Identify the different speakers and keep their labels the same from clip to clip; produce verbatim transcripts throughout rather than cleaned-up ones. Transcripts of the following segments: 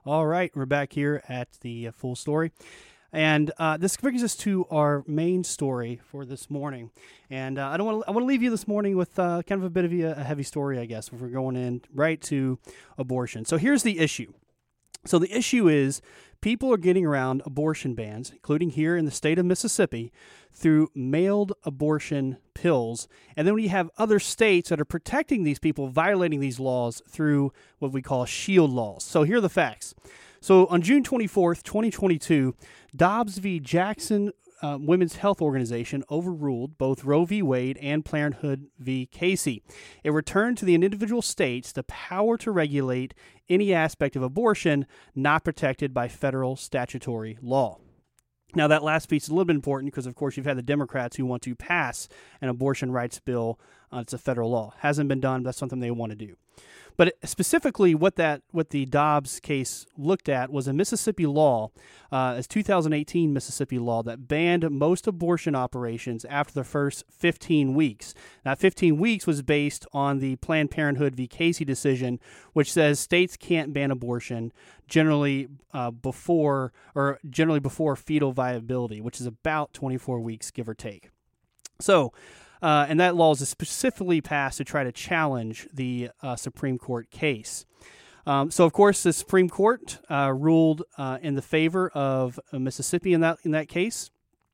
Speaker 1: All right, we're back here at the uh, Full Story. And uh, this brings us to our main story for this morning. And uh, I don't want to. I want to leave you this morning with uh, kind of a bit of a, a heavy story, I guess, if we're going in right to abortion. So here's the issue. So the issue is people are getting around abortion bans, including here in the state of Mississippi, through mailed abortion pills. And then we have other states that are protecting these people violating these laws through what we call shield laws. So here are the facts. So on June twenty-fourth, twenty twenty-two, Dobbs v. Jackson uh, Women's Health Organization overruled both Roe v. Wade and Planned Parenthood v. Casey. It returned to the individual states the power to regulate any aspect of abortion not protected by federal statutory law. Now, that last piece is a little bit important because, of course, you've had the Democrats who want to pass an abortion rights bill. Uh, it's a federal law. Hasn't been done, but that's something they want to do. But specifically, what that what the Dobbs case looked at was a Mississippi law, uh, a two thousand eighteen Mississippi law that banned most abortion operations after the first fifteen weeks. Now, fifteen weeks was based on the Planned Parenthood v. Casey decision, which says states can't ban abortion generally uh, before or generally before fetal viability, which is about twenty-four weeks, give or take. So. Uh, and that law is specifically passed to try to challenge the uh, Supreme Court case. Um, so, of course, the Supreme Court uh, ruled uh, in the favor of uh, Mississippi in that in that case,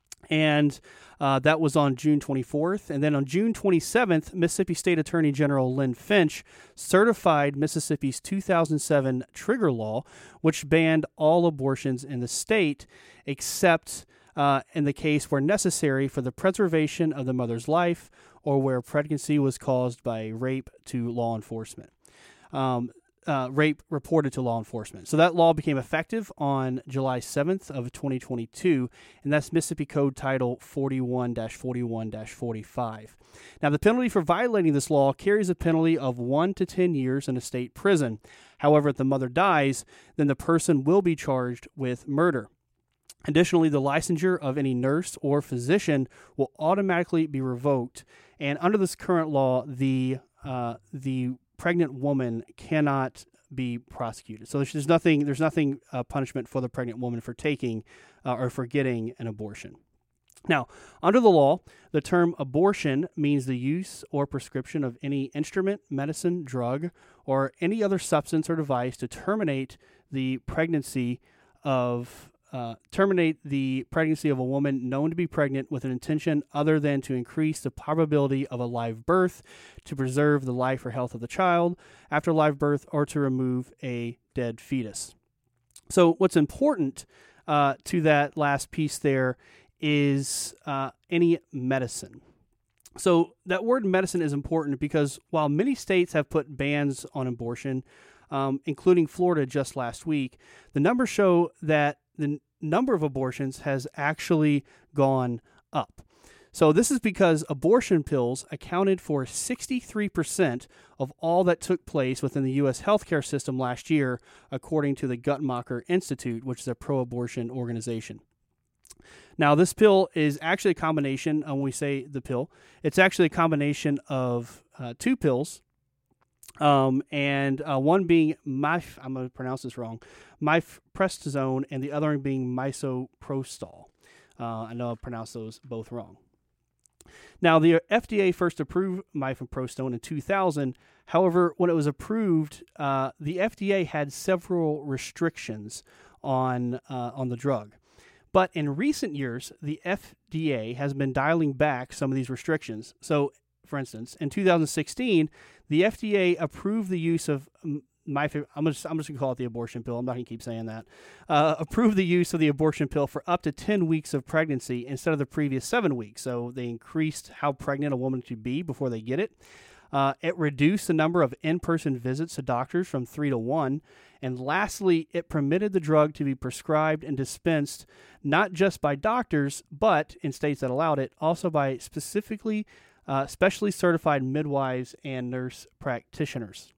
Speaker 1: and uh, that was on June twenty-fourth. And then on June twenty-seventh, Mississippi State Attorney General Lynn Finch certified Mississippi's two thousand seven trigger law, which banned all abortions in the state except Uh, in the case where necessary for the preservation of the mother's life or where pregnancy was caused by rape to law enforcement. Um, uh, rape reported to law enforcement. So that law became effective on July seventh of twenty twenty-two, and that's Mississippi Code Title forty-one dash forty-one dash forty-five. Now, the penalty for violating this law carries a penalty of one to ten years in a state prison. However, if the mother dies, then the person will be charged with murder. Additionally, the licensure of any nurse or physician will automatically be revoked, and under this current law, the uh, the pregnant woman cannot be prosecuted. So there's, there's nothing there's nothing uh, punishment for the pregnant woman for taking uh, or for getting an abortion. Now, under the law, the term abortion means the use or prescription of any instrument, medicine, drug, or any other substance or device to terminate the pregnancy of Uh, terminate the pregnancy of a woman known to be pregnant with an intention other than to increase the probability of a live birth, to preserve the life or health of the child after live birth, or to remove a dead fetus. So what's important uh, to that last piece there is uh, any medicine. So that word medicine is important because while many states have put bans on abortion, um, including Florida just last week, the numbers show that the number of abortions has actually gone up. So this is because abortion pills accounted for sixty-three percent of all that took place within the U S healthcare system last year, according to the Guttmacher Institute, which is a pro-abortion organization. Now, this pill is actually a combination, when we say the pill, it's actually a combination of uh, two pills, Um, and uh, one being, mif- I'm going to pronounce this wrong, mifepristone, and the other one being misoprostol. Uh, I know I pronounced those both wrong. Now, the F D A first approved mifepristone in two thousand. However, when it was approved, uh, the F D A had several restrictions on uh, on the drug. But in recent years, the F D A has been dialing back some of these restrictions. So, for instance, in two thousand sixteen, the F D A approved the use of mif- I'm just, I'm just going to call it the abortion pill. I'm not going to keep saying that. Uh, approved the use of the abortion pill for up to ten weeks of pregnancy instead of the previous seven weeks. So they increased how pregnant a woman could be before they get it. Uh, it reduced the number of in-person visits to doctors from three to one. And lastly, it permitted the drug to be prescribed and dispensed not just by doctors, but in states that allowed it, also by specifically uh, specially certified midwives and nurse practitioners.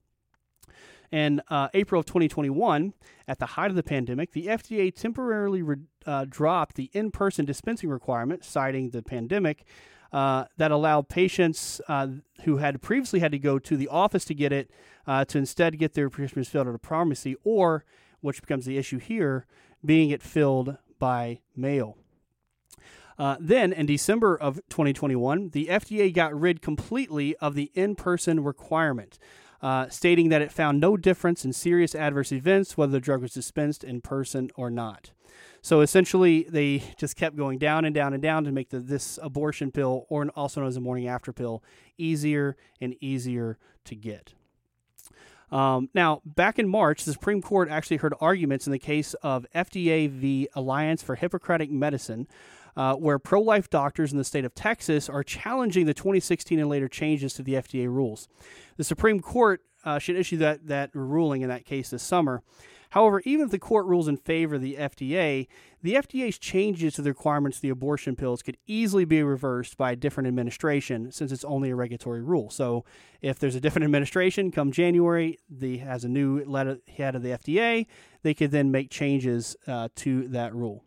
Speaker 1: In uh, April of twenty twenty-one, at the height of the pandemic, the F D A temporarily re- uh, dropped the in-person dispensing requirement, citing the pandemic, uh, that allowed patients uh, who had previously had to go to the office to get it uh, to instead get their prescriptions filled at a pharmacy, or which becomes the issue here, being it filled by mail. Uh, then, in December of twenty twenty-one, the F D A got rid completely of the in-person requirement, uh, stating that it found no difference in serious adverse events whether the drug was dispensed in person or not. So essentially, they just kept going down and down and down to make the, this abortion pill, or also known as a morning after pill, easier and easier to get. Um, now, back in March, the Supreme Court actually heard arguments in the case of F D A v. Alliance for Hippocratic Medicine, uh, where pro-life doctors in the state of Texas are challenging the twenty sixteen and later changes to the F D A rules. The Supreme Court uh, should issue that, that ruling in that case this summer. However, even if the court rules in favor of the F D A, the F D A's changes to the requirements of the abortion pills could easily be reversed by a different administration, since it's only a regulatory rule. So if there's a different administration come January, the has a new head of the F D A, they could then make changes uh, to that rule.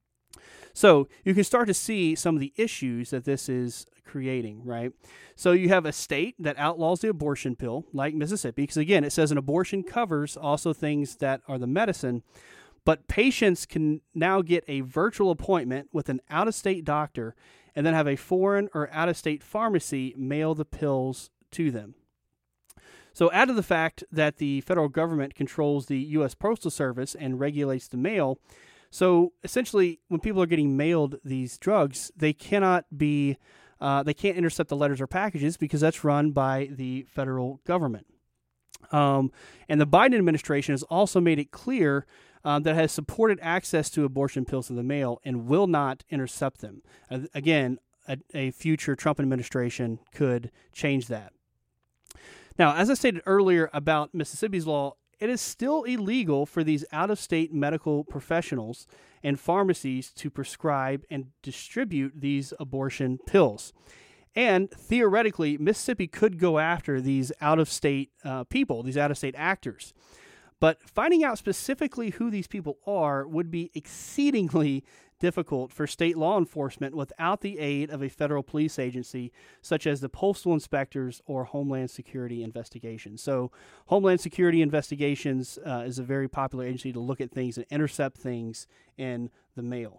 Speaker 1: So you can start to see some of the issues that this is creating, right? So you have a state that outlaws the abortion pill, like Mississippi, because again, it says an abortion covers also things that are the medicine, but patients can now get a virtual appointment with an out-of-state doctor and then have a foreign or out-of-state pharmacy mail the pills to them. So add to the fact that the federal government controls the U S Postal Service and regulates the mail. So essentially, when people are getting mailed these drugs, they cannot be, uh, they can't intercept the letters or packages because that's run by the federal government. Um, and the Biden administration has also made it clear uh, that it has supported access to abortion pills in the mail and will not intercept them. Uh, again, a, a future Trump administration could change that. Now, as I stated earlier about Mississippi's law, it is still illegal for these out-of-state medical professionals and pharmacies to prescribe and distribute these abortion pills. And theoretically, Mississippi could go after these out-of-state uh, people, these out-of-state actors. But finding out specifically who these people are would be exceedingly difficult for state law enforcement without the aid of a federal police agency, such as the postal inspectors or Homeland Security Investigations. So Homeland Security Investigations uh, is a very popular agency to look at things and intercept things in the mail.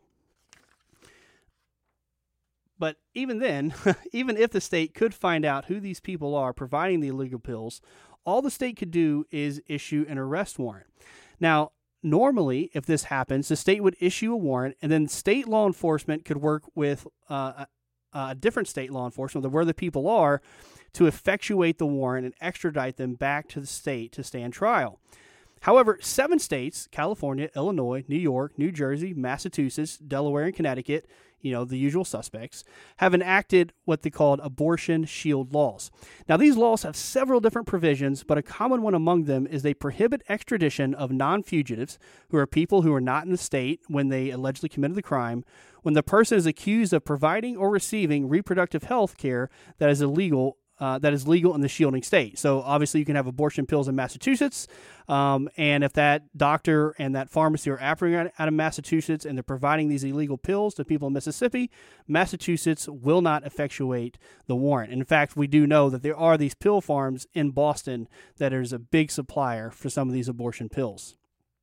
Speaker 1: But even then, even if the state could find out who these people are providing the illegal pills, all the state could do is issue an arrest warrant. Now, normally, if this happens, the state would issue a warrant, and then state law enforcement could work with uh, a, a different state law enforcement, where the people are, to effectuate the warrant and extradite them back to the state to stand trial. However, seven states, California, Illinois, New York, New Jersey, Massachusetts, Delaware, and Connecticut, you know, the usual suspects, have enacted what they call abortion shield laws. Now, these laws have several different provisions, but a common one among them is they prohibit extradition of non-fugitives, who are people who are not in the state when they allegedly committed the crime, when the person is accused of providing or receiving reproductive health care that is illegal Uh, that is legal in the shielding state. So obviously you can have abortion pills in Massachusetts, um, and if that doctor and that pharmacy are operating out of Massachusetts and they're providing these illegal pills to people in Mississippi, Massachusetts will not effectuate the warrant. And in fact, we do know that there are these pill farms in Boston that is a big supplier for some of these abortion pills.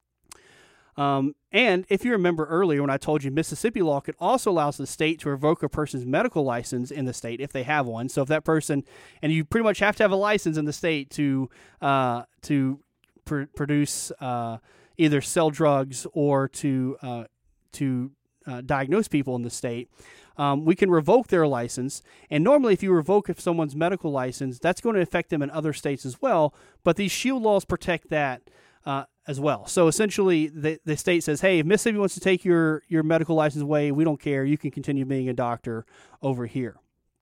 Speaker 1: Um, and if you remember earlier when I told you Mississippi law could also allow the state to revoke a person's medical license in the state if they have one. So if that person, and you pretty much have to have a license in the state to uh, to pr- produce uh, either sell drugs or to uh, to uh, diagnose people in the state, um, we can revoke their license. And normally if you revoke someone's medical license, that's going to affect them in other states as well. But these shield laws protect that Uh, as well. So essentially, the, the state says, hey, if Mississippi wants to take your, your medical license away, we don't care. You can continue being a doctor over here.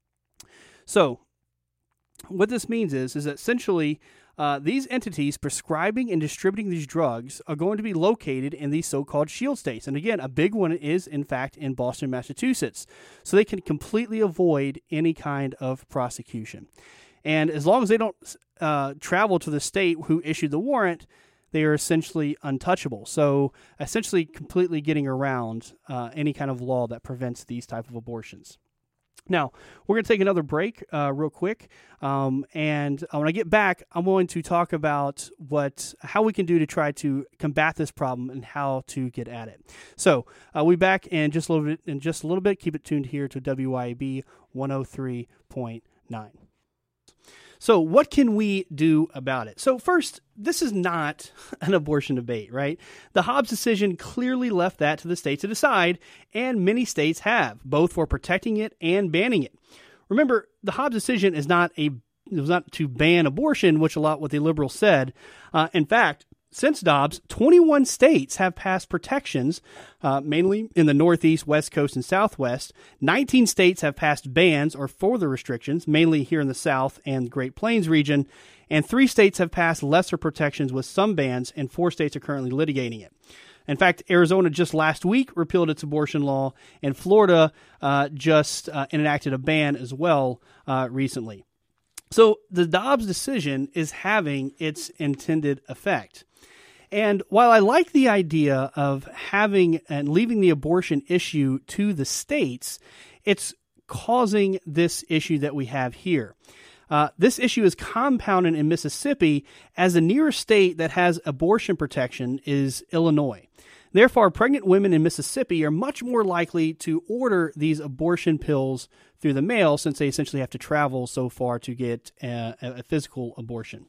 Speaker 1: So what this means is, is that essentially uh, these entities prescribing and distributing these drugs are going to be located in these so-called shield states. And again, a big one is, in fact, in Boston, Massachusetts. So they can completely avoid any kind of prosecution. And as long as they don't uh, travel to the state who issued the warrant, they are essentially untouchable. So essentially completely getting around uh, any kind of law that prevents these type of abortions. Now, we're going to take another break uh, real quick, um, and uh, when I get back, I'm going to talk about what how we can do to try to combat this problem and how to get at it. So, uh, we'll be back in just a little bit. In just a little bit, keep it tuned here to W Y A B one oh three point nine. So what can we do about it? So first, this is not an abortion debate, right? The Hobbs decision clearly left that to the states to decide, and many states have, both for protecting it and banning it. Remember, the Hobbs decision is not a it was not to ban abortion, which a lot what the liberals said. Uh, in fact, since Dobbs, twenty-one states have passed protections, uh, mainly in the Northeast, West Coast, and Southwest. nineteen states have passed bans or further restrictions, mainly here in the South and Great Plains region. And three states have passed lesser protections with some bans, and four states are currently litigating it. In fact, Arizona just last week repealed its abortion law, and Florida uh, just uh, enacted a ban as well uh, recently. So the Dobbs decision is having its intended effect. And while I like the idea of having and leaving the abortion issue to the states, it's causing this issue that we have here. Uh, this issue is compounded in Mississippi, as the nearest state that has abortion protection is Illinois. Therefore, pregnant women in Mississippi are much more likely to order these abortion pills through the mail, since they essentially have to travel so far to get a, a physical abortion.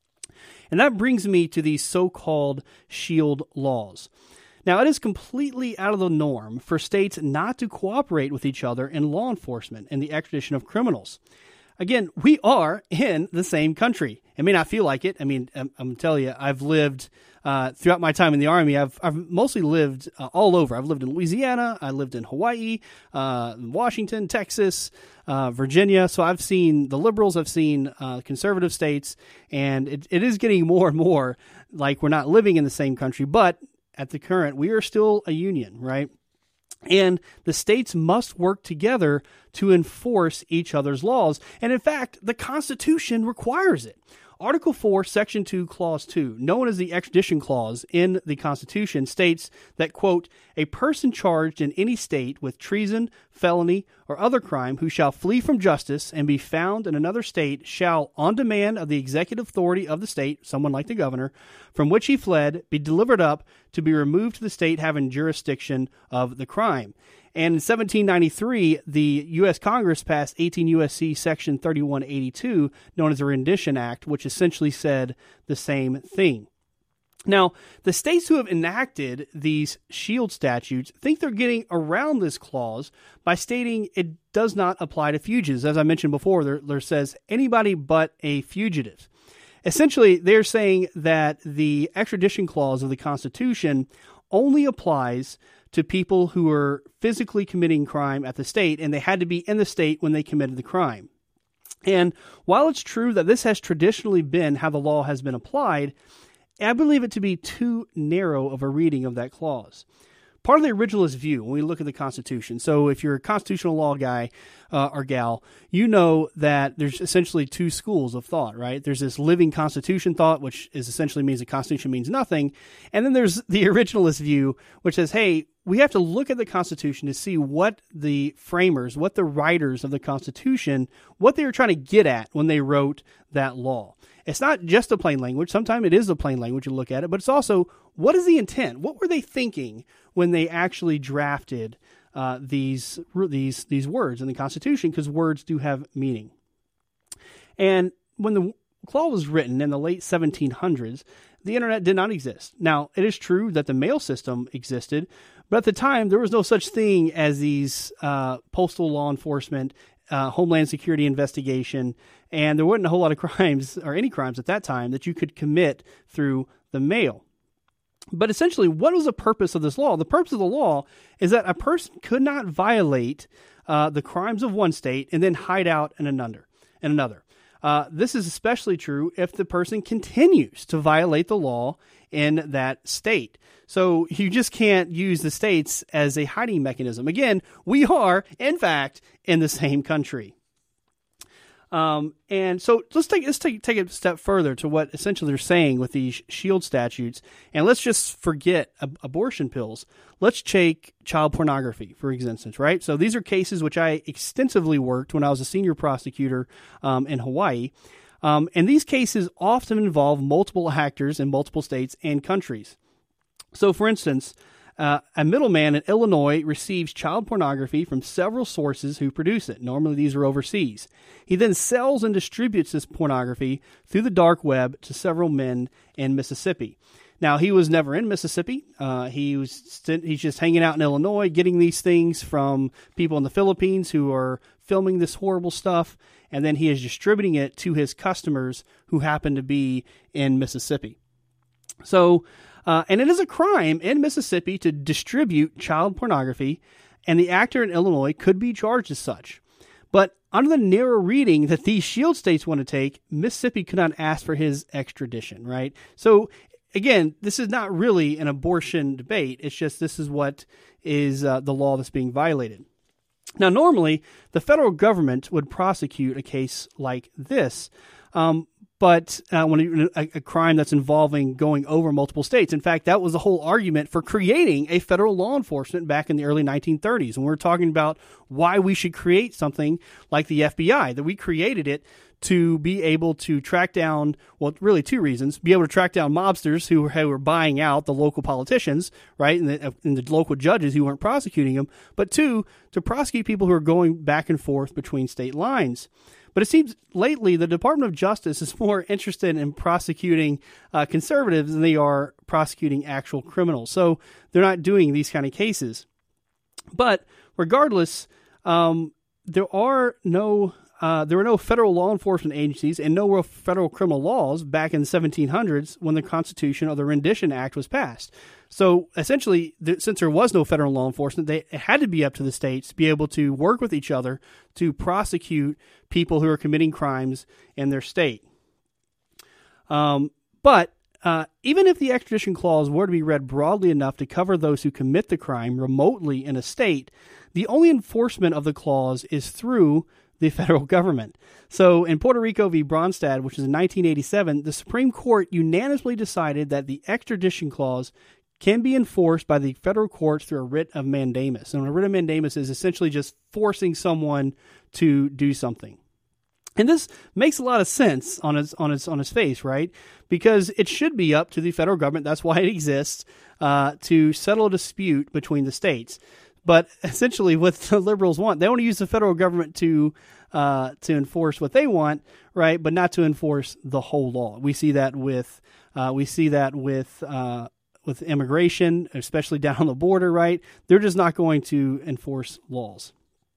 Speaker 1: And that brings me to these so-called SHIELD laws. Now, it is completely out of the norm for states not to cooperate with each other in law enforcement and the extradition of criminals. Again, we are in the same country. It may not feel like it. I mean, I'm, I'm telling you, I've lived uh, throughout my time in the Army. I've I've mostly lived uh, all over. I've lived in Louisiana. I lived in Hawaii, uh, Washington, Texas, uh, Virginia. So I've seen the liberals. I've seen uh, conservative states, and it, it is getting more and more like we're not living in the same country. But at the current, we are still a union, right? And the states must work together to enforce each other's laws. And in fact, the Constitution requires it. Article four, Section two, Clause two, known as the Extradition Clause in the Constitution, states that, quote, a person charged in any state with treason, felony, or other crime who shall flee from justice and be found in another state shall, on demand of the executive authority of the state, someone like the governor, from which he fled, be delivered up to be removed to the state having jurisdiction of the crime. And in seventeen ninety-three, the U S Congress passed eighteen U S C Section thirty-one eighty-two, known as the Rendition Act, which essentially said the same thing. Now, the states who have enacted these SHIELD statutes think they're getting around this clause by stating it does not apply to fugitives. As I mentioned before, there, there says anybody but a fugitive. Essentially, they're saying that the extradition clause of the Constitution only applies to people who are physically committing crime at the state, and they had to be in the state when they committed the crime. And while it's true that this has traditionally been how the law has been applied, I believe it to be too narrow of a reading of that clause. Part of the originalist view, when we look at the Constitution, so if you're a constitutional law guy uh, or gal, you know that there's essentially two schools of thought, right? There's this living Constitution thought, which is essentially means the Constitution means nothing. And then there's the originalist view, which says, hey, we have to look at the Constitution to see what the framers, what the writers of the Constitution, what they were trying to get at when they wrote that law. It's not just a plain language. Sometimes it is a plain language you look at it, but it's also, what is the intent? What were they thinking when they actually drafted uh, these these these words in the Constitution? Because words do have meaning. And when the clause was written in the late seventeen hundreds, the internet did not exist. Now, it is true that the mail system existed, but at the time, there was no such thing as these uh, postal law enforcement, uh, Homeland Security investigation, and there wasn't a whole lot of crimes, or any crimes at that time, that you could commit through the mail. But essentially, what was the purpose of this law? The purpose of the law is that a person could not violate uh, the crimes of one state and then hide out in another. In another. Uh, this is especially true if the person continues to violate the law in that state. So you just can't use the states as a hiding mechanism. Again, we are, in fact, in the same country. Um, and so let's take let's take take it a step further to what essentially they're saying with these shield statutes, and let's just forget ab- abortion pills. Let's take child pornography, for instance, right? So these are cases which I extensively worked when I was a senior prosecutor um, in Hawaii, um, and these cases often involve multiple actors in multiple states and countries. So, for instance, Uh, a middleman in Illinois receives child pornography from several sources who produce it. Normally, these are overseas. He then sells and distributes this pornography through the dark web to several men in Mississippi. Now, he was never in Mississippi. Uh, he was st- he's just hanging out in Illinois, getting these things from people in the Philippines who are filming this horrible stuff, and then he is distributing it to his customers who happen to be in Mississippi. So, Uh, and it is a crime in Mississippi to distribute child pornography, and the actor in Illinois could be charged as such. But under the narrow reading that these shield states want to take, Mississippi could not ask for his extradition, right? So, again, this is not really an abortion debate. It's just this is what is uh, the law that's being violated. Now, normally, the federal government would prosecute a case like this, um, but uh, when a, a crime that's involving going over multiple states. In fact, that was the whole argument for creating a federal law enforcement back in the early nineteen thirties. And we're talking about why we should create something like the F B I, that we created it to be able to track down, well, really two reasons, be able to track down mobsters who were, who were buying out the local politicians, right, and the, and the local judges who weren't prosecuting them, but two, to prosecute people who are going back and forth between state lines. But it seems lately the Department of Justice is more interested in prosecuting uh, conservatives than they are prosecuting actual criminals. So they're not doing these kind of cases. But regardless, um, there are no uh, there were no federal law enforcement agencies and no federal criminal laws back in the seventeen hundreds when the Constitution or the Rendition Act was passed. So essentially, th- since there was no federal law enforcement, they, it had to be up to the states to be able to work with each other to prosecute people who are committing crimes in their state. Um, but uh, even if the extradition clause were to be read broadly enough to cover those who commit the crime remotely in a state, the only enforcement of the clause is through the federal government. So in Puerto Rico v. Bronsted, which is in nineteen eighty-seven, the Supreme Court unanimously decided that the extradition clause can be enforced by the federal courts through a writ of mandamus. And a writ of mandamus is essentially just forcing someone to do something. And this makes a lot of sense on its on its on its face, right? Because it should be up to the federal government. That's why it exists, uh, to settle a dispute between the states. But essentially, what the liberals want, they want to use the federal government to uh, to enforce what they want, right? But not to enforce the whole law. We see that with uh, we see that with uh, with immigration, especially down on the border, right? They're just not going to enforce laws.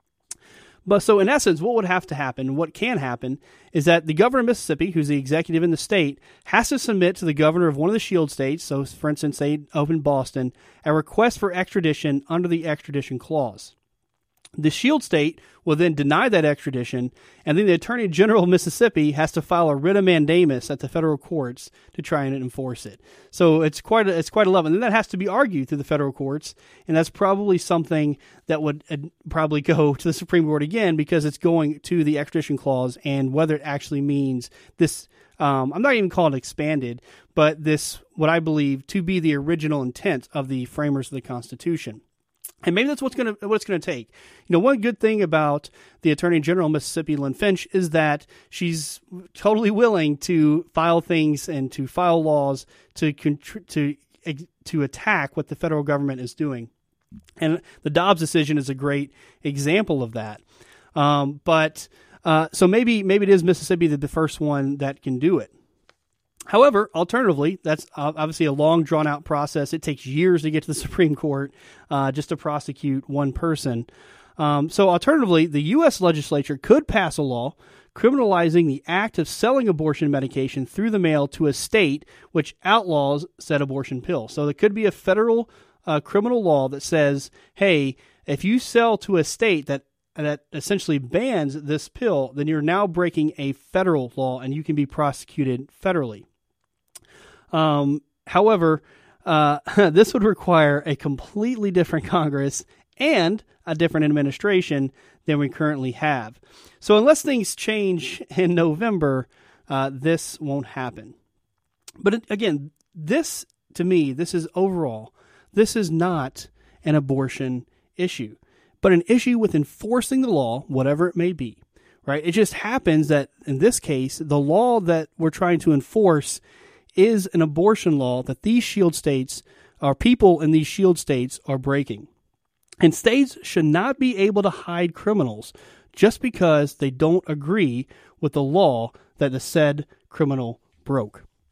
Speaker 1: But so in essence, what would have to happen, what can happen, is that the governor of Mississippi, who's the executive in the state, has to submit to the governor of one of the shield states, so for instance, they open Boston, a request for extradition under the extradition clause. The shield state will then deny that extradition, and then the Attorney General of Mississippi has to file a writ of mandamus at the federal courts to try and enforce it. So it's quite a, it's quite a level. And then that has to be argued through the federal courts, and that's probably something that would uh, probably go to the Supreme Court again because it's going to the extradition clause and whether it actually means this. Um, I'm not even calling it expanded, but this, what I believe to be the original intent of the framers of the Constitution. And maybe that's what's going to what it's going to take. You know, one good thing about the Attorney General of Mississippi, Lynn Finch, is that she's totally willing to file things and to file laws to to to attack what the federal government is doing. And the Dobbs decision is a great example of that. Um, but uh, so maybe maybe it is Mississippi the, the first one that can do it. However, alternatively, that's obviously a long, drawn-out process. It takes years to get to the Supreme Court uh, just to prosecute one person. Um, so alternatively, the U S legislature could pass a law criminalizing the act of selling abortion medication through the mail to a state which outlaws said abortion pill. So there could be a federal uh, criminal law that says, hey, if you sell to a state that that essentially bans this pill, then you're now breaking a federal law and you can be prosecuted federally. Um, however, uh, this would require a completely different Congress and a different administration than we currently have. So unless things change in November, uh, this won't happen. But again, this, to me, this is overall, this is not an abortion issue, but an issue with enforcing the law, whatever it may be, right? It just happens that in this case, the law that we're trying to enforce is an abortion law that these shield states, or people in these shield states, are breaking. And states should not be able to hide criminals just because they don't agree with the law that the said criminal broke.